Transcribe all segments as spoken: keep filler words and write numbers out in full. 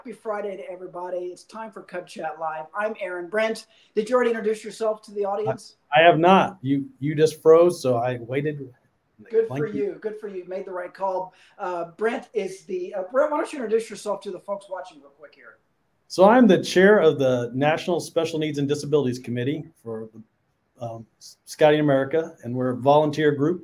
Happy Friday to everybody. It's time for Cub Chat Live. I'm Aaron. Brent, did you already introduce yourself to the I, audience? I have not. You you just froze, so I waited. Good for you. Good for you. You made the right call. Uh, Brent is the. Uh, Brent, why don't you introduce yourself to the folks watching real quick here? So I'm the chair of the National Special Needs and Disabilities Committee for um, Scouting America, and we're a volunteer group.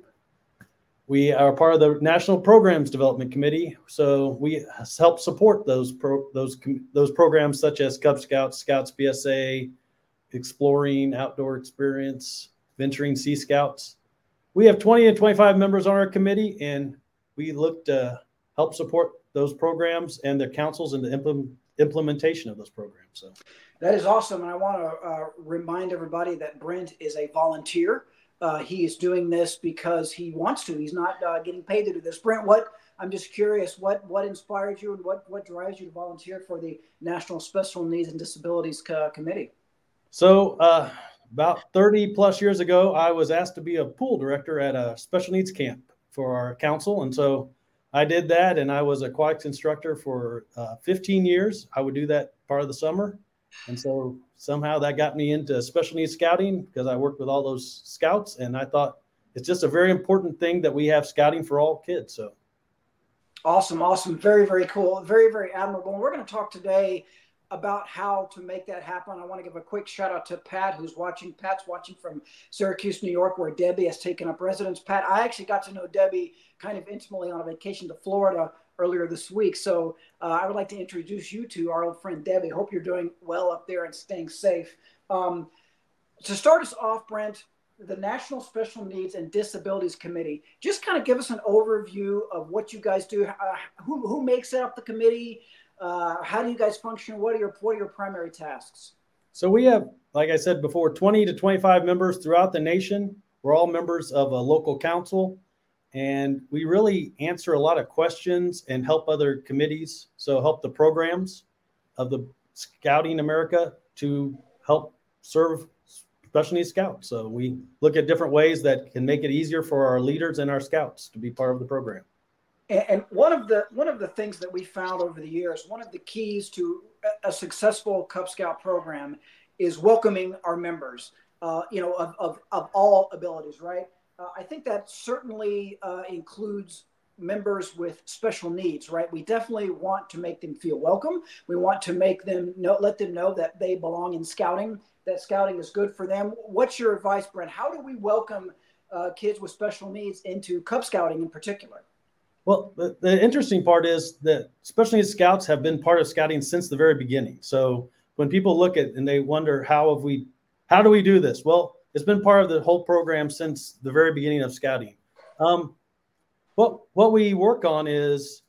We are part of the National Programs Development Committee, so we help support those pro, those those programs such as Cub Scouts, Scouts B S A, Exploring Outdoor Experience, Venturing Sea Scouts. We have twenty to twenty-five members on our committee, and we look to help support those programs and their councils in the implement, implementation of those programs. So that is awesome, and I want to uh, remind everybody that Brent is a volunteer. Uh, he is doing this because he wants to. He's not uh, getting paid to do this. Brent, what I'm just curious, what what inspired you and what what drives you to volunteer for the National Special Needs and Disabilities Co- Committee? So uh, about thirty plus years ago, I was asked to be a pool director at a special needs camp for our council, and so I did that, and I was a aquatics instructor for uh, fifteen years. I would do that part of the summer, and so somehow that got me into special needs scouting because I worked with all those scouts, and I thought it's just a very important thing that we have scouting for all kids. So awesome, awesome, very, very cool, very, very admirable. And we're going to talk today about how to make that happen. I want to give a quick shout out to Pat, who's watching. Pat's watching from Syracuse, New York, where Debbie has taken up residence. Pat, I actually got to know Debbie kind of intimately on a vacation to Florida earlier this week. So uh, I would like to introduce you to our old friend Debbie. Hope you're doing well up there and staying safe. Um, to start us off, Brent, the National Special Needs and Disabilities Committee, just kind of give us an overview of what you guys do. Uh, who, who makes up the committee? Uh, how do you guys function? What are your what are your primary tasks? So we have, like I said before, twenty to twenty-five members throughout the nation. We're all members of a local council, and we really answer a lot of questions and help other committees. So help the programs of the Scouting America to help serve special needs scouts. So we look at different ways that can make it easier for our leaders and our scouts to be part of the program. And one of the one of the things that we found over the years, one of the keys to a successful Cub Scout program is welcoming our members, uh, you know, of, of, of all abilities, right? Uh, I think that certainly uh, includes members with special needs, right? We definitely want to make them feel welcome. We want to make them know, let them know that they belong in scouting, that scouting is good for them. What's your advice, Brent? How do we welcome uh, kids with special needs into Cub Scouting in particular? Well, the, the interesting part is that special needs scouts have been part of scouting since the very beginning. So when people look at and they wonder how have we, how do we do this? Well, it's been part of the whole program since the very beginning of scouting. Um, what what we work on is,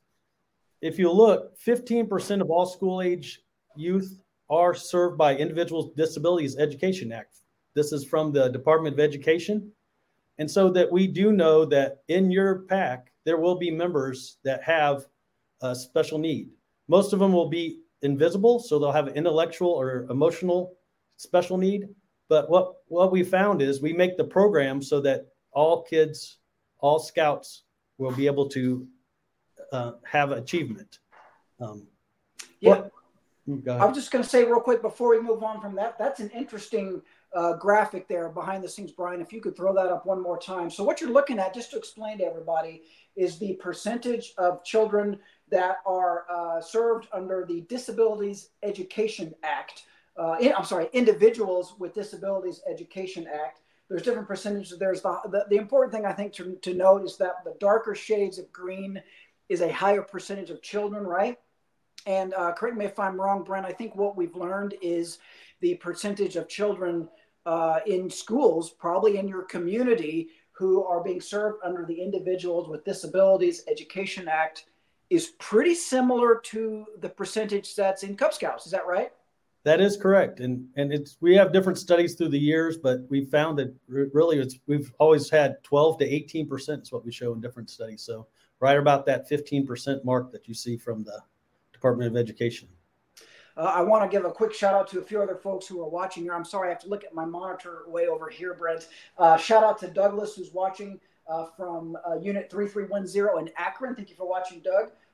if you look, fifteen percent of all school age youth are served by Individuals with Disabilities Education Act. This is from the Department of Education. And so that we do know that in your pack, there will be members that have a special need. Most of them will be invisible, so they'll have an intellectual or emotional special need. But what, what we found is we make the program so that all kids, all scouts will be able to uh, have achievement. Um, yeah. I'm just going to say real quick before we move on from that, that's an interesting uh, graphic there behind the scenes, Brian. If you could throw that up one more time. So what you're looking at, just to explain to everybody, is the percentage of children that are uh, served under the Disabilities Education Act. Uh, in, I'm sorry, Individuals with Disabilities Education Act. There's different percentages. There's the, the, the important thing I think to, to note is that the darker shades of green is a higher percentage of children, right? And uh, correct me if I'm wrong, Brent, I think what we've learned is the percentage of children uh, in schools, probably in your community, who are being served under the Individuals with Disabilities Education Act is pretty similar to the percentage that's in Cub Scouts. Is that right? That is correct. And and it's we have different studies through the years, but we found that really it's we've always had twelve to eighteen percent is what we show in different studies. So right about that fifteen percent mark that you see from the Department of Education. Uh, I want to give a quick shout out to a few other folks who are watching here. I'm sorry, I have to look at my monitor way over here, Brent. Uh, shout out to Douglas, who's watching uh, from uh, Unit three three one zero in Akron. Thank you for watching, Doug.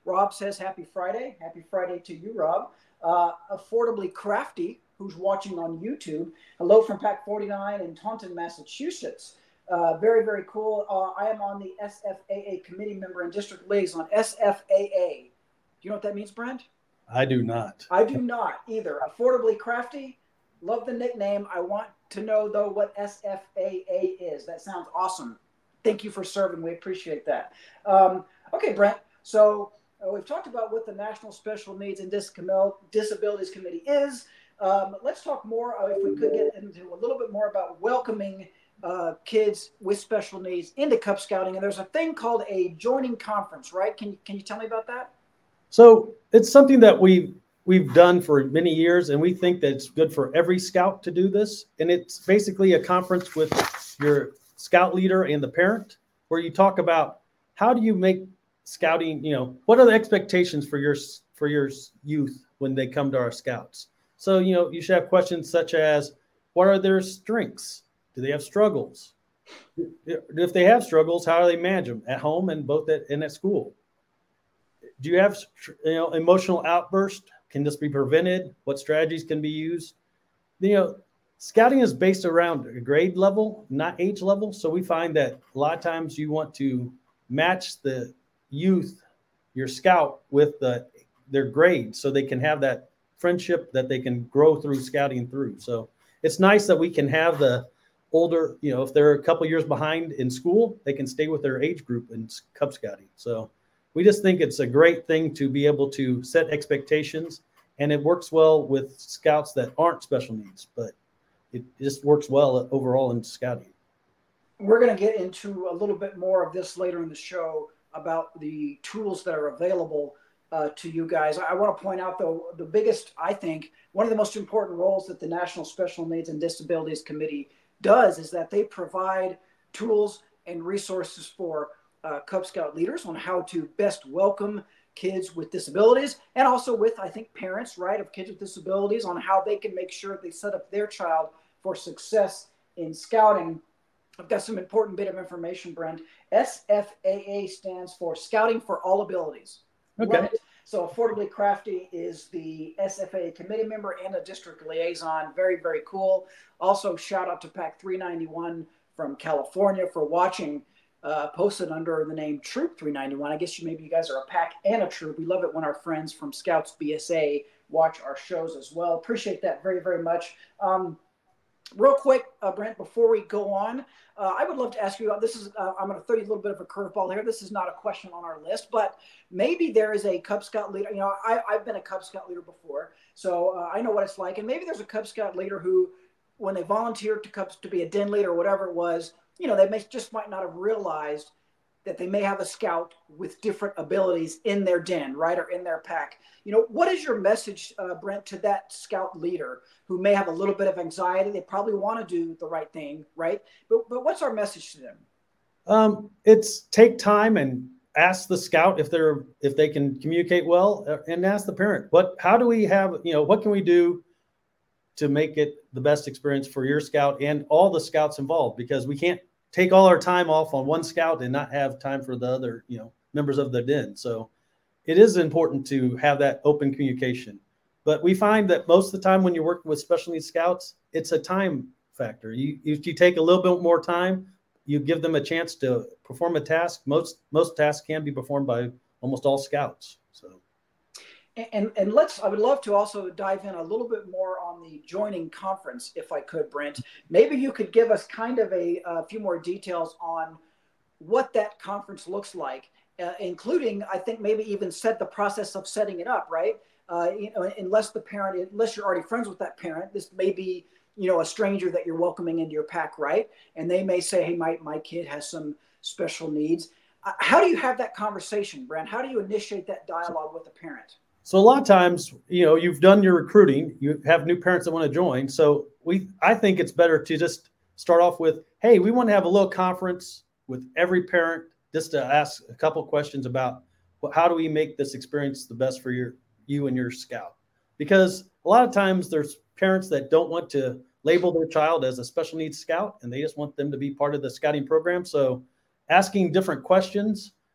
Rob says happy Friday. Happy Friday to you, Rob. Uh, Affordably Crafty, who's watching on YouTube. Hello from Pack forty-nine in Taunton, Massachusetts. Uh, very, very cool. Uh, I am on the S F A A committee member and district liaison. S F A A. Do you know what that means, Brent? I do not. I do not either. Affordably Crafty. Love the nickname. I want to know, though, what S F A A is. That sounds awesome. Thank you for serving. We appreciate that. Um, okay, Brent. So uh, we've talked about what the National Special Needs and Disabilities Committee is. Um, let's talk more, uh, if we could get into a little bit more about welcoming uh, kids with special needs into Cub Scouting. And there's a thing called a joining conference, right? Can you, can you tell me about that? So it's something that we we've done for many years, and we think that it's good for every scout to do this. And it's basically a conference with your scout leader and the parent, where you talk about how do you make scouting, you know, what are the expectations for your for your youth when they come to our scouts? So, you know, you should have questions such as, what are their strengths? Do they have struggles? If they have struggles, how do they manage them at home and both at and at school? Do you have, you know, emotional outbursts? Can this be prevented? What strategies can be used? You know, scouting is based around a grade level, not age level. So we find that a lot of times you want to match the youth, your scout, with the, their grade, so they can have that friendship that they can grow through scouting through. So it's nice that we can have the older, you know, if they're a couple years behind in school, they can stay with their age group in Cub Scouting. So we just think it's a great thing to be able to set expectations, and it works well with scouts that aren't special needs, but it just works well overall in scouting. We're going to get into a little bit more of this later in the show about the tools that are available uh, to you guys. I want to point out, though, the biggest, I think, one of the most important roles that the National Special Needs and Disabilities Committee does is that they provide tools and resources for uh, Cub Scout leaders on how to best welcome kids with disabilities, and also with, I think, parents, right, of kids with disabilities, on how they can make sure they set up their child for success in scouting. I've got some important bit of information, Brent. S F A A stands for Scouting for All Abilities. Okay. So Affordably Crafty is the S F A A committee member and a district liaison. Very, very cool. Also, shout out to Pack three ninety-one from California for watching, uh, posted under the name Troop three ninety-one. I guess you maybe you guys are a pack and a troop. We love it when our friends from Scouts B S A watch our shows as well. Appreciate that very, very much. Um, Real quick, uh, Brent, before we go on, uh, I would love to ask you, uh, this is, uh, I'm going to throw you a little bit of a curveball here. This is not a question on our list, but maybe there is a Cub Scout leader. You know, I, I've been a Cub Scout leader before, so uh, I know what it's like. And maybe there's a Cub Scout leader who, when they volunteered to Cubs to be a den leader or whatever it was, you know, they may, just might not have realized that they may have a scout with different abilities in their den, right, or in their pack. You know, what is your message, uh, Brent, to that scout leader who may have a little bit of anxiety? They probably want to do the right thing, right? But but what's our message to them? Um, it's take time and ask the scout if they're if they can communicate well, and ask the parent, what how do we have, you know, what can we do to make it the best experience for your scout and all the scouts involved? Because we can't take all our time off on one scout and not have time for the other, you know, members of the den. So it is important to have that open communication. But we find that most of the time when you're working with special needs scouts, it's a time factor. You, if you take a little bit more time, you give them a chance to perform a task. Most most tasks can be performed by almost all scouts. So. And, and let's, I would love to also dive in a little bit more on the joining conference, if I could, Brent. Maybe you could give us kind of a, a few more details on what that conference looks like, uh, including, I think, maybe even set the process of setting it up, right? Uh, you know, unless the parent, unless you're already friends with that parent, this may be, you know, a stranger that you're welcoming into your pack, right? And they may say, hey, my, my kid has some special needs. Uh, how do you have that conversation, Brent? How do you initiate that dialogue with the parent? So a lot of times, you know, you've done your recruiting, you have new parents that want to join. So we, I think it's better to just start off with, hey, we want to have a little conference with every parent just to ask a couple of questions about well, how do we make this experience the best for your, you and your scout? Because a lot of times there's parents that don't want to label their child as a special needs scout, and they just want them to be part of the scouting program. So asking different questions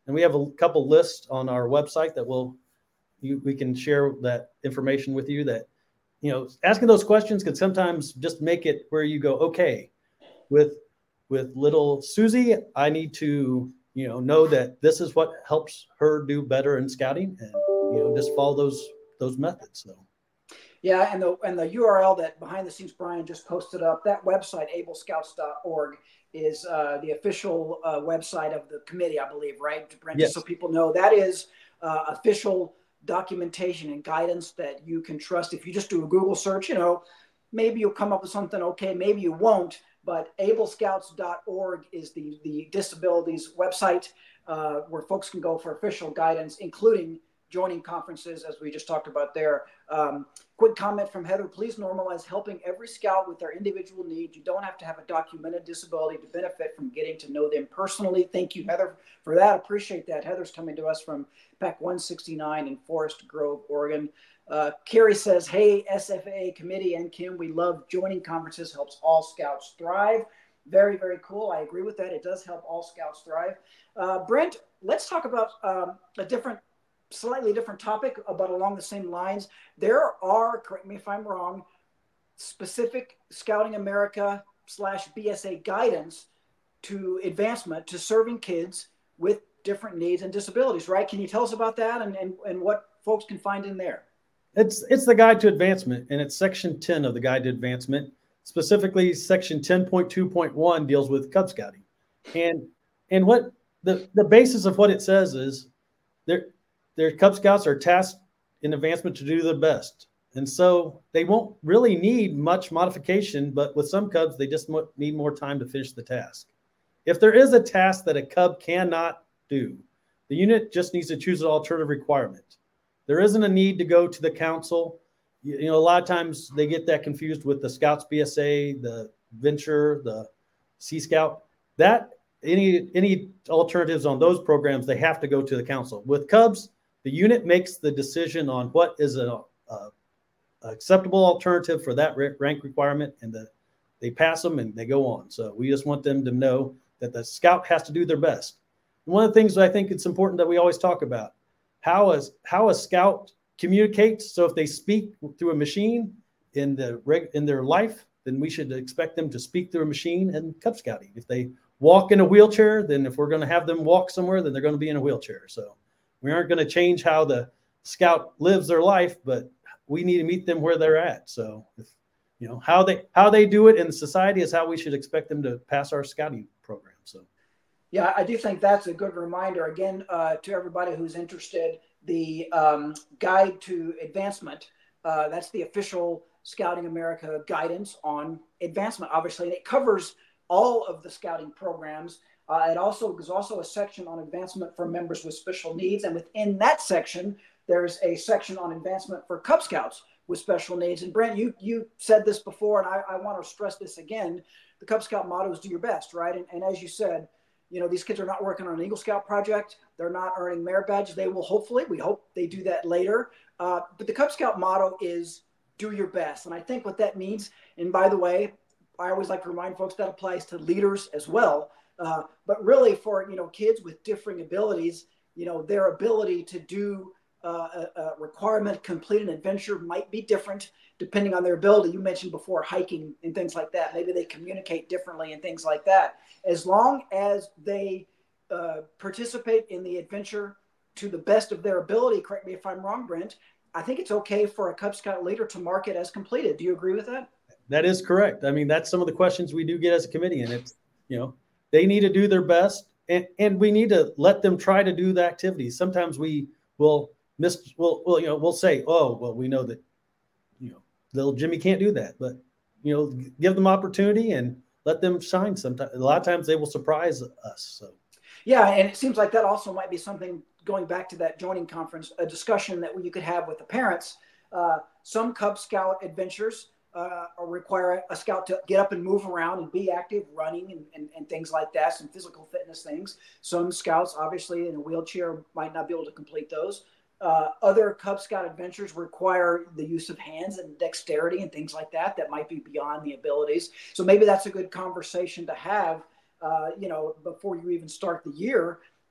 and we have a couple lists on our website that will you, we can share that information with you. That you know, asking those questions can sometimes just make it where you go, okay, with with little Susie, I need to you know know that this is what helps her do better in scouting, and you know just follow those those methods. So. Yeah, and the and the U R L that Behind the Scenes Brian just posted up, that website, able scouts dot org, is uh, the official uh, website of the committee, I believe, right, Brent? Yes. Just so people know, that is uh, official documentation and guidance that you can trust. If you just do a Google search, you know, maybe you'll come up with something okay, maybe you won't, but able scouts dot org is the, the disabilities website uh, where folks can go for official guidance, including joining conferences, as we just talked about there. Um, quick comment from Heather: please normalize helping every scout with their individual needs. You don't have to have a documented disability to benefit from getting to know them personally. Thank you, Heather, for that. Appreciate that. Heather's coming to us from P A C one sixty-nine in Forest Grove, Oregon. Uh, Carrie says, hey, S F A A committee and Kim, we love joining conferences, helps all scouts thrive. Very, very cool. I agree with that. It does help all scouts thrive. Uh, Brent, let's talk about um, a different slightly different topic, but along the same lines. There are, correct me if I'm wrong, specific Scouting America slash B S A guidance to advancement, to serving kids with different needs and disabilities, right? Can you tell us about that and, and, and what folks can find in there? It's it's the Guide to Advancement, and it's section ten of the Guide to Advancement. Specifically, section ten point two point one deals with Cub Scouting. And and what the, the basis of what it says is there Their Cub Scouts are tasked in advancement to do their best. And so they won't really need much modification, but with some Cubs, they just need more time to finish the task. If there is a task that a Cub cannot do, the unit just needs to choose an alternative requirement. There isn't a need to go to the council. You know, a lot of times they get that confused with the Scouts B S A, the Venture, the Sea Scout. That any any alternatives on those programs, they have to go to the council. With Cubs, the unit makes the decision on what is an acceptable alternative for that rank requirement, and the, they pass them and they go on. So we just want them to know that the scout has to do their best. And one of the things that I think it's important that we always talk about, how is how a scout communicates. So if they speak through a machine in the reg, in their life, then we should expect them to speak through a machine in Cub Scouting. If they walk in a wheelchair, then if we're going to have them walk somewhere, then they're going to be in a wheelchair. So we aren't going to change how the scout lives their life, but we need to meet them where they're at. So, if, you know, how they how they do it in society is how we should expect them to pass our scouting program. So, yeah, I do think that's a good reminder. Again, uh, to everybody who's interested, the um, Guide to Advancement, uh, that's the official Scouting America guidance on advancement, obviously, and it covers all of the scouting programs. Uh, it also there's also a section on advancement for members with special needs, and within that section, there's a section on advancement for Cub Scouts with special needs. And Brent, you you said this before, and I, I want to stress this again: the Cub Scout motto is "Do your best," right? And, and as you said, you know, these kids are not working on an Eagle Scout project; they're not earning merit badges. They will hopefully, we hope they do that later. Uh, but the Cub Scout motto is "Do your best," and I think what that means. And by the way, I always like to remind folks that applies to leaders as well. Uh, but really for, you know, kids with differing abilities, you know, their ability to do uh, a, a requirement, complete an adventure might be different depending on their ability. You mentioned before hiking and things like that. Maybe they communicate differently and things like that. As long as they uh, participate in the adventure to the best of their ability, correct me if I'm wrong, Brent, I think it's okay for a Cub Scout leader to mark it as completed. Do you agree with that? That is correct. I mean, that's some of the questions we do get as a committee, and it's, you know, they need to do their best, and, and we need to let them try to do the activities. Sometimes we will miss, we'll, we'll, you know, we'll say, oh, well, we know that, you know, little Jimmy can't do that, but, you know, give them opportunity and let them shine. Sometimes, a lot of times they will surprise us. So, yeah. And it seems like that also might be something, going back to that joining conference, a discussion that you could have with the parents. Uh, some Cub Scout adventures Uh, require a scout to get up and move around and be active, running and, and, and things like that, some physical fitness things. Some scouts, obviously, in a wheelchair might not be able to complete those. Uh, other Cub Scout adventures require the use of hands and dexterity and things like that that might be beyond the abilities. So maybe that's a good conversation to have, uh, you know, before you even start the year.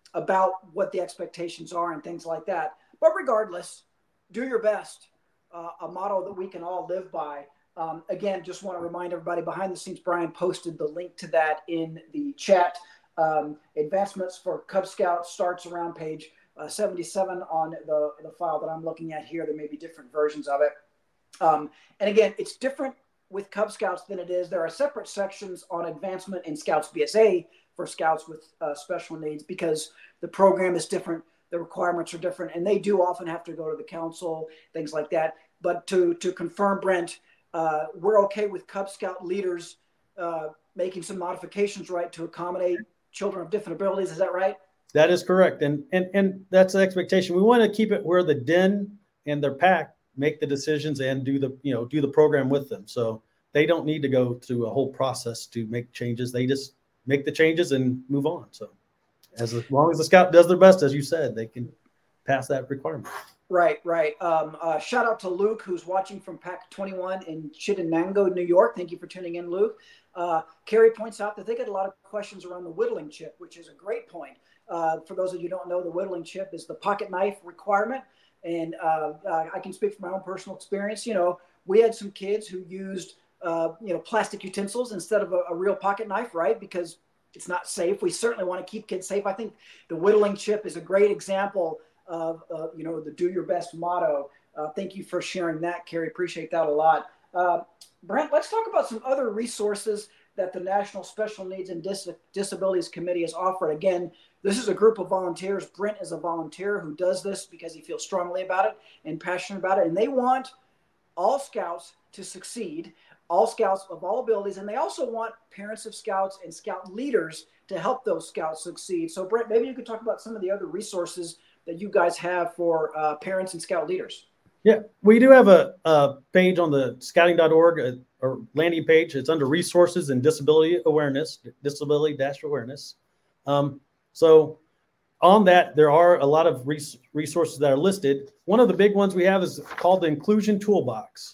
about what the expectations are and things like that. But regardless, do your best, uh, a motto that we can all live by. Um, again, just want to remind everybody, behind the scenes, Brian posted the link to that in the chat. Um, advancements for Cub Scouts starts around page uh, seventy-seven on the, the file that I'm looking at here. There may be different versions of it. Um, and again, it's different with Cub Scouts than it is. There are separate sections on advancement in Scouts B S A for Scouts with uh, special needs, because the program is different, the requirements are different, and they do often have to go to the council, things like that. But to to confirm, Brent, uh, we're okay with Cub Scout leaders uh, making some modifications, right, to accommodate children of different abilities. Is that right? That is correct, and and and that's the expectation. We want to keep it where the D N and their pack make the decisions and do the you know do the program with them. So they don't need to go through a whole process to make changes. They just make the changes and move on. So as long as the scout does their best, as you said, they can pass that requirement. Right, right. Um, uh, shout out to Luke, who's watching from Pack twenty-one in Chittenango, New York. Thank you for tuning in, Luke. Uh, Carrie points out that they get a lot of questions around the whittling chip, which is a great point. Uh, for those of you who don't know, the whittling chip is the pocket knife requirement. And uh, uh, I can speak from my own personal experience. You know, we had some kids who used, uh, you know, plastic utensils instead of a, a real pocket knife, right? Because it's not safe. We certainly want to keep kids safe. I think the whittling chip is a great example of, uh, you know, the do your best motto. Uh, thank you for sharing that, Carrie. Appreciate that a lot. Uh, Brent, let's talk about some other resources that the National Special Needs and Dis- Disabilities Committee has offered. Again, this is a group of volunteers. Brent is a volunteer who does this because he feels strongly about it and passionate about it. And they want all Scouts to succeed, all Scouts of all abilities. And they also want parents of Scouts and Scout leaders to help those Scouts succeed. So, Brent, maybe you could talk about some of the other resources that you guys have for uh, parents and Scout leaders. Yeah, we do have a, a page on the scouting dot org, a, a landing page. It's under resources and disability awareness, disability dash awareness. Um, so on that, there are a lot of res- resources that are listed. One of the big ones we have is called the Inclusion Toolbox.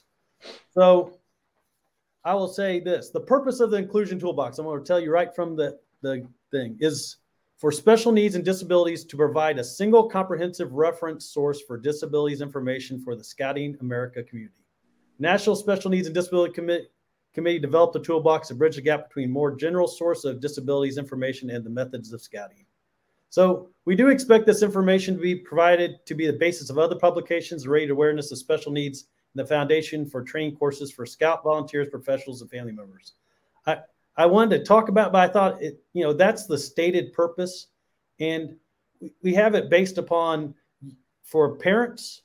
So I will say this, the purpose of the Inclusion Toolbox, I'm going to tell you right from the, the thing, is for special needs and disabilities to provide a single comprehensive reference source for disabilities information for the Scouting America community. National Special Needs and Disability Committee, Committee developed a toolbox to bridge the gap between more general source of disabilities information and the methods of scouting. So we do expect this information to be provided to be the basis of other publications related to awareness of special needs and the foundation for training courses for Scout volunteers, professionals, and family members. I, I wanted to talk about, but I thought, it, you know, that's the stated purpose. And we have it based upon for parents,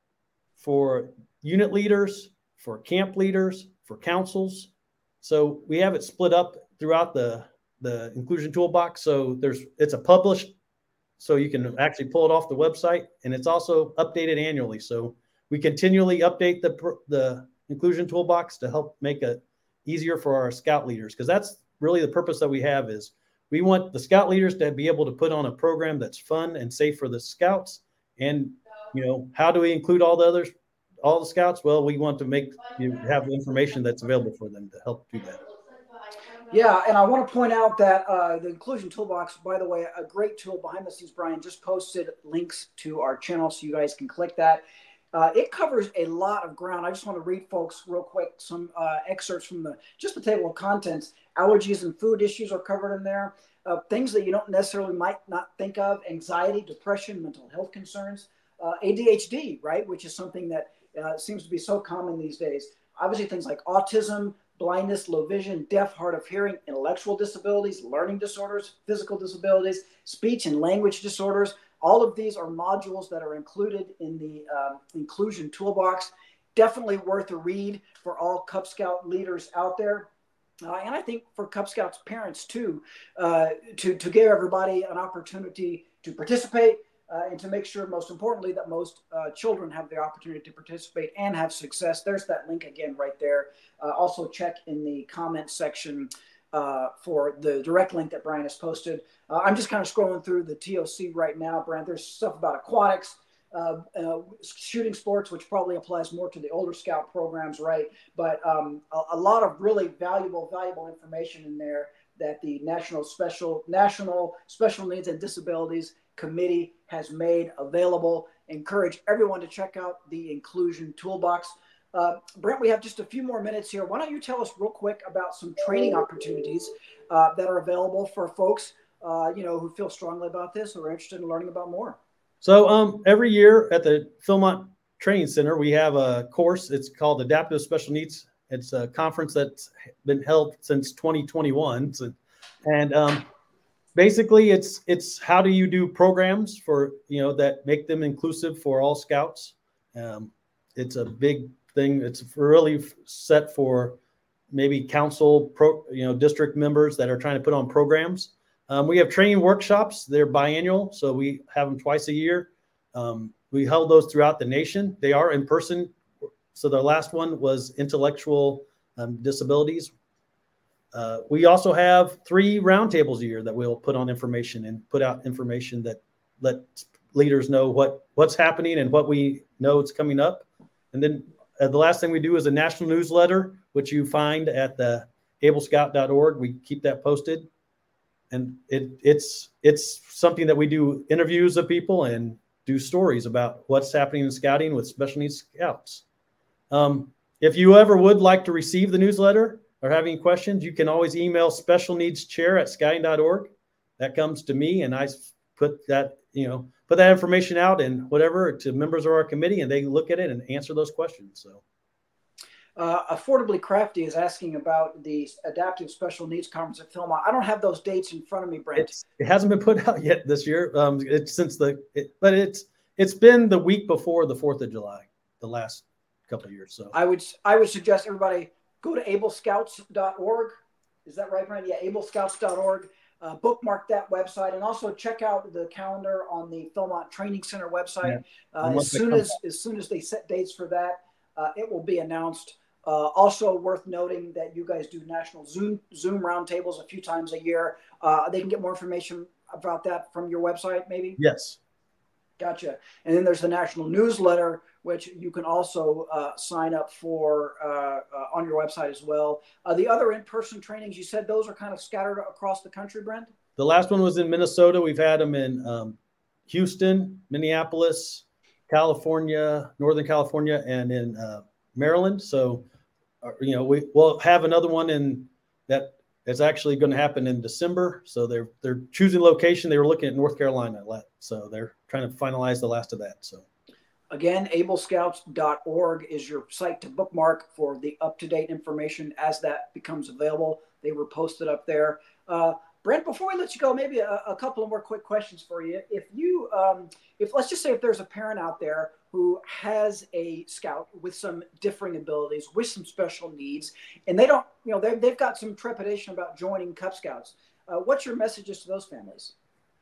for unit leaders, for camp leaders, for councils. So we have it split up throughout the, the Inclusion Toolbox. So there's, it's a published, so you can actually pull it off the website, and it's also updated annually. So we continually update the, the Inclusion Toolbox to help make it easier for our Scout leaders, because that's really the purpose that we have. Is we want the Scout leaders to be able to put on a program that's fun and safe for the Scouts. And, you know, how do we include all the others, all the Scouts? Well, we want to make you have information that's available for them to help do that. Yeah, and I want to point out that uh, the Inclusion Toolbox, by the way, a great tool behind the scenes. Brian just posted links to our channel so you guys can click that. Uh, it covers a lot of ground. I just want to read folks real quick some uh, excerpts from the just the table of contents. Allergies and food issues are covered in there. Uh, things that you don't necessarily might not think of: anxiety, depression, mental health concerns, uh, A D H D, right, which is something that uh, seems to be so common these days. Obviously, things like autism, blindness, low vision, deaf, hard of hearing, intellectual disabilities, learning disorders, physical disabilities, speech and language disorders. All of these are modules that are included in the um, Inclusion Toolbox. Definitely worth a read for all Cub Scout leaders out there. Uh, and I think for Cub Scouts parents too, uh, to, to give everybody an opportunity to participate uh, and to make sure, most importantly, that most uh, children have the opportunity to participate and have success. There's that link again right there. Uh, also check in the comment section uh, for the direct link that Brian has posted. Uh, I'm just kind of scrolling through the T O C right now, Brian. There's stuff about aquatics, uh, uh, shooting sports, which probably applies more to the older Scout programs, right? But um, a, a lot of really valuable, valuable information in there that the National Special National Special Needs and Disabilities Committee has made available. Encourage everyone to check out the Inclusion Toolbox. Uh, Brent, we have just a few more minutes here. Why don't you tell us real quick about some training opportunities uh, that are available for folks, uh, you know, who feel strongly about this or are interested in learning about more? So um, every year at the Philmont Training Center, we have a course. It's called Adaptive Special Needs. It's a conference that's been held since twenty twenty-one. So, and um, basically, it's it's how do you do programs for, you know, that make them inclusive for all Scouts. Um, it's a big thing. It's really set for maybe council, pro, you know, district members that are trying to put on programs. Um, we have training workshops. They're biannual, so we have them twice a year. Um, we held those throughout the nation. They are in person. So the last one was intellectual um, disabilities. Uh, we also have three roundtables a year that we'll put on information and put out information that let leaders know what, what's happening and what we know is coming up. And then uh, the last thing we do is a national newsletter, which you find at the able scout dot org. We keep that posted. And it, it's it's something that we do interviews of people and do stories about what's happening in scouting with special needs scouts. Um, if you ever would like to receive the newsletter or have any questions, you can always email special needs chair at scouting dot org. That comes to me, and I put that, you know, put that information out and whatever to members of our committee, and they look at it and answer those questions. So. Uh, Affordably Crafty is asking about the Adaptive Special Needs Conference at Philmont. I don't have those dates in front of me, Brent. It's, it hasn't been put out yet this year. Um, it's since the, it, but it's it's been the week before the fourth of July, the last couple of years. So I would I would suggest everybody go to able scouts dot org. Is that right, Brent? Yeah, able scouts dot org. Uh, bookmark that website, and also check out the calendar on the Philmont Training Center website. Yeah. Uh, as soon as as soon as they set dates for that, uh, it will be announced. Uh, also worth noting that you guys do national Zoom Zoom roundtables a few times a year. Uh, they can get more information about that from your website, maybe? Yes. Gotcha. And then there's the national newsletter, which you can also uh, sign up for uh, uh, on your website as well. Uh, the other in-person trainings, you said those are kind of scattered across the country, Brent? The last one was in Minnesota. We've had them in um, Houston, Minneapolis, California, Northern California, and in uh, Maryland. So, uh, you know, we will have another one in that it's actually going to happen in December. So they're they're choosing location. They were looking at North Carolina, so they're trying to finalize the last of that. So, again, able scouts dot org is your site to bookmark for the up-to-date information as that becomes available. They were posted up there. Uh, Brent, before we let you go, maybe a, a couple of more quick questions for you. If you, um, if let's just say if there's a parent out there who has a scout with some differing abilities, with some special needs, and they don't, you know, they've, they've got some trepidation about joining Cub Scouts, uh, what's your messages to those families?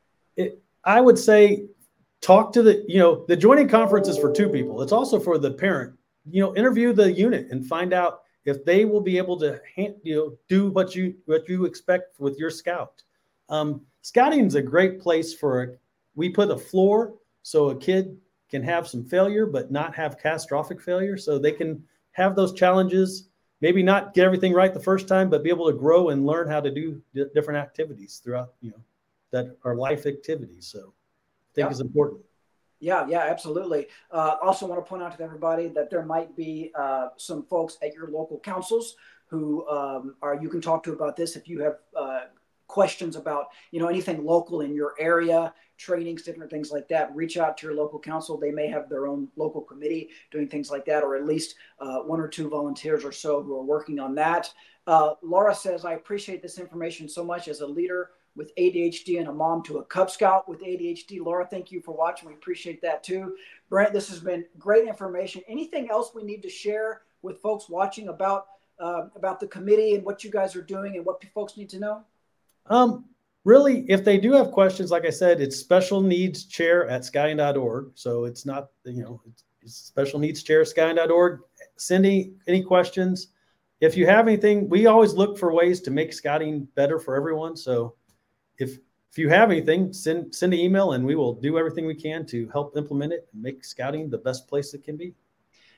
It, I would say talk to the, you know, the joining conference is for two people. It's also for the parent. You know, interview the unit and find out if they will be able to, you know, do what you what you expect with your scout. Um, scouting is a great place for a, we put a floor so a kid can have some failure, but not have catastrophic failure. So they can have those challenges, maybe not get everything right the first time, but be able to grow and learn how to do d- different activities throughout, you know, that are life activities. So I think yeah. it's important. Yeah, yeah, absolutely. Uh, also want to point out to everybody that there might be uh, some folks at your local councils who um, are you can talk to about this if you have uh, questions about, you know, anything local in your area, trainings, different things like that. Reach out to your local council. They may have their own local committee doing things like that, or at least uh, one or two volunteers or so who are working on that. Uh, Laura says, I appreciate this information so much as a leader with A D H D and a mom to a Cub Scout with A D H D. Laura, thank you for watching. We appreciate that too. Brent, this has been great information. Anything else we need to share with folks watching about uh, about the committee and what you guys are doing and what folks need to know? Um, really, if they do have questions, like I said, it's special needs chair at scouting dot org. So it's not, you know, it's, it's special needs chair at scouting dot org. Send any, any questions. If you have anything, we always look for ways to make scouting better for everyone. So if if you have anything, send send an email and we will do everything we can to help implement it and make scouting the best place it can be.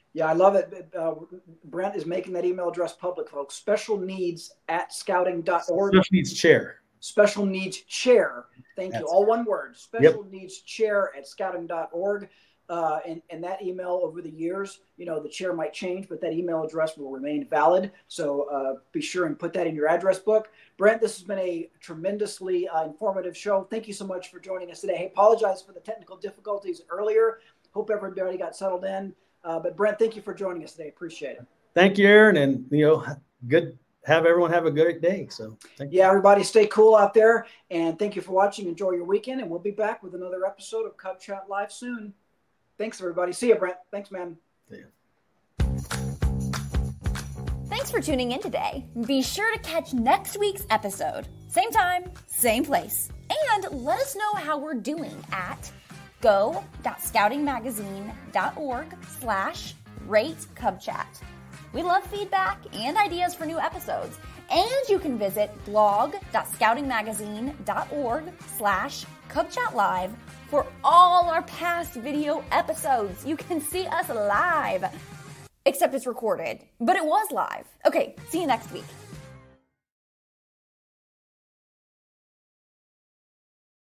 Yeah, I love it. Uh, Brent is making that email address public, folks. Special needs at scouting dot org. Special needs chair. Special needs chair. Thank That's you. All one word. Special yep. needs chair at scouting dot org. Uh, and, and that email over the years, you know, the chair might change, but that email address will remain valid. So uh, be sure and put that in your address book. Brent, this has been a tremendously uh, informative show. Thank you so much for joining us today. Hey, apologize for the technical difficulties earlier. Hope everybody got settled in. Uh, but Brent, thank you for joining us today. Appreciate it. Thank you, Aaron. And, you know, good. Have everyone have a great day. So thank yeah, you. Everybody stay cool out there. And thank you for watching. Enjoy your weekend. And we'll be back with another episode of Cub Chat Live soon. Thanks, everybody. See you, Brent. Thanks, man. See you. Thanks for tuning in today. Be sure to catch next week's episode. Same time, same place. And let us know how we're doing at go.scoutingmagazine.org slash rate Cub Chat. We love feedback and ideas for new episodes. And you can visit blog.scoutingmagazine.org slash CubChatLive for all our past video episodes. You can see us live. Except it's recorded, but it was live. Okay, see you next week.